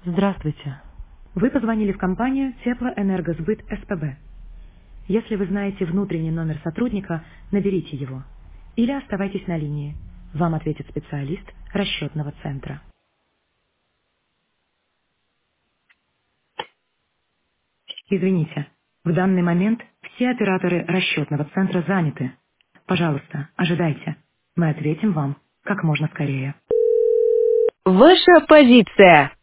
Здравствуйте. Вы позвонили в компанию Теплоэнергосбыт СПБ. Если вы знаете внутренний номер сотрудника, наберите его. Или оставайтесь на линии. Вам ответит специалист расчетного центра. Извините, в данный момент все операторы расчетного центра заняты. Пожалуйста, ожидайте. Мы ответим вам как можно скорее. Ваша позиция.